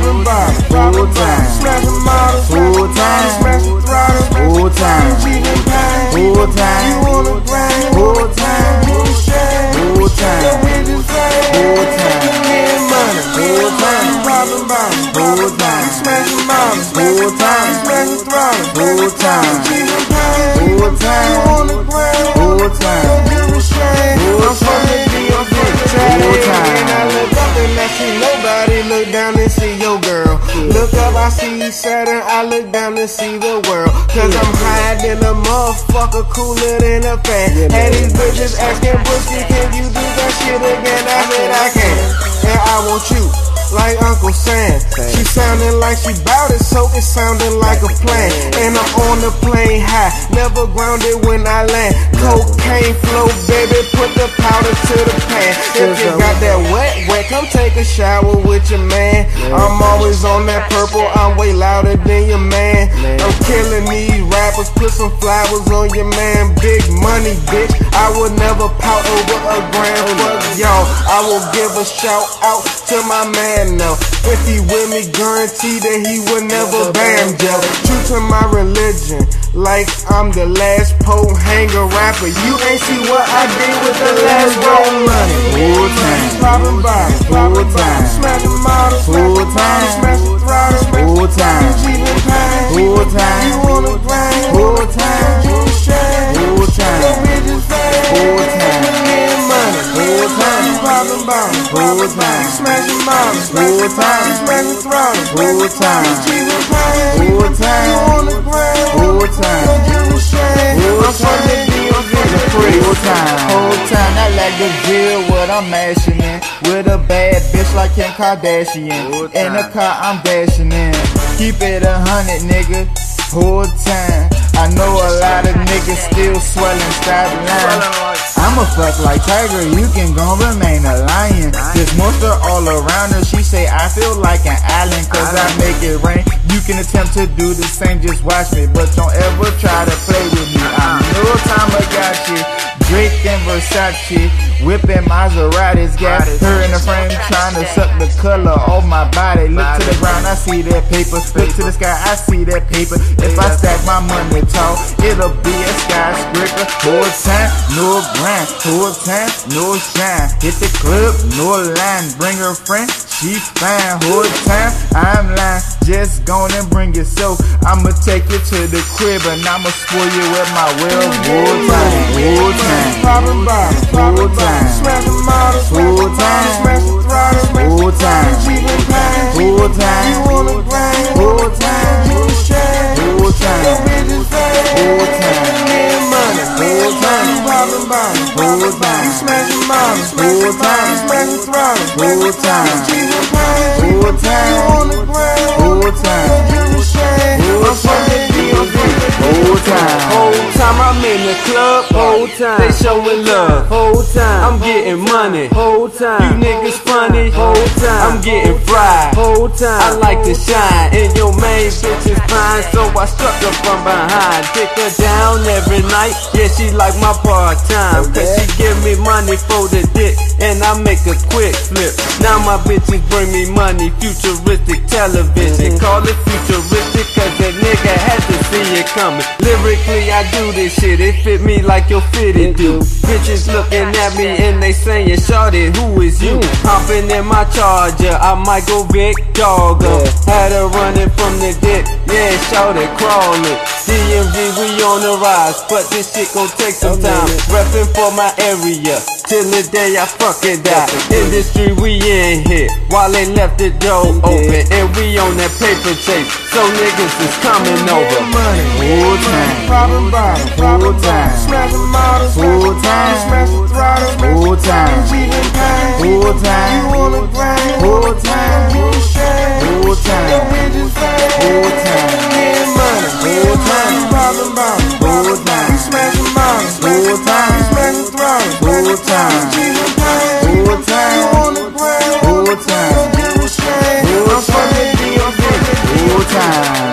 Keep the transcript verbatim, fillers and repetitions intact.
Robbing bottles, robbing bottles, smashing models, full time, smashing throttles, full time, cheating pain, full time, you wanna grind, full time, you shame, full time, your bitches fame, full time, getting money, full time, robbing bottles, full time, smashing models, full time, smashing throttles, full time, cheating pain, full time, you wanna grind, full time, your bitches fame, I'm from the D M V, full time, and I look up and I see nobody, look down and see your girl. Look up, I see Saturn, I look down and see the world. Cause I'm higher than a motherfucker, cooler than a fan. And these bitches asking, Brooksy, can you do that shit again? I said I can, and I want you, like Uncle Sam. She sounding like she bout it, so it sounding like a plan. And I'm on the plane high, never grounded when I land. Cocaine flow, baby, put the powder to the pan. If you got that wet, wet, come take a shower with your man. I'm always on that purple, I'm way louder than your man. I'm killing these rappers, put some flowers on your man. Big money, bitch, I would never pout over a gram. Fuck y'all, I will give a shout out to my man now. If he with me, guarantee that he would never bam jail. True to my religion, like I'm the last pole hanger rapper. You ain't see what I did with the last roll money. Full time, robbing bottles, full time, smashing models, full time, smashing throttles, full time, cheating pain, full time, you wanna grind, full time, you shame, full time, your bitches fame, full time, getting money, full time, robbing bottles, full time, smashing models, full time, smashing throttles, full time, cheating pain, full time, you wanna grind, full time, you shame, I'm from the D M V, full time, whole time, I like the deal what I'm mashing in, with a bad bitch like Kim Kardashian, in the car I'm dashing in, keep it a hundred nigga, whole time. I know a lot of niggas still swelling, stop lying. I'ma fuck like Tiger, you can gon' remain a lion. There's monster all around her, she say I feel like an island, cause I make it rain. You can attempt to do the same, just watch me, but don't ever try to play with me. I'm no Tamagotchi, Drake and Versace, whipping Maseratis, got her in the frame, trying to suck the color off my body. Look to the ground, I see that paper. Look to the sky, I see that paper. If I stack my money tall, it'll be a skyscraper. Whole time, no grind. Whole time, no shine. Hit the club, no line. Bring her friend, she fine. Whole time, I'm lying. Just gone and bring yourself. I'ma take you to the crib and I'ma spoil you with my will. Whole time, whole time. Poppin' bottles, full time, smashing models, full time, smashing throttles, full time, cheating pain, full time, you wanna grind, full time, you shame, full time, your bitches fame, full time, getting money, full time, poppin' bottles, full time, smashing models, full time, smashing throttles, full time, cheating pain, full time, you wanna grind, full time, you shame, I'm from the D M V, full time, whole time I'm in the club, whole time, they showing love, whole time, I'm getting money, whole time, you niggas funny, whole time, I'm getting fried, whole time, I like to shine, and your main bitch is fine, so I struck her from behind, dick her down every night, yeah she like my part time, cause she give me money for the dick, and I make a quick flip, now my bitches bring me money, futuristic television, call it futuristic cause that nigga had to see it coming, lyrically I do this shit, it fit me like your fitted do. Bitches looking at me and they saying, shorty, who is you? Hopping in my Charger, I might go Vic Dogger. Had her running from the dick, yeah, shorty crawling. D M V, we on the rise, but this shit gon' take some time. Reppin' for my area, till the day I fucking die. Industry, we in here, while they left the door open, and we on that paper chase, so niggas is coming over. Full time, robbing bottles, full time, smashing models, full time, smashing throttles, full time, cheating pain, full time, you wanna grind, full time, you shame, full time, your bitches fame, full time, getting money, full time, robbing bottles, full time, smashing models, full time, smashing throttles, full time, cheating pain, full time, you wanna grind, full time, you shame, I'm from the D M V, full time.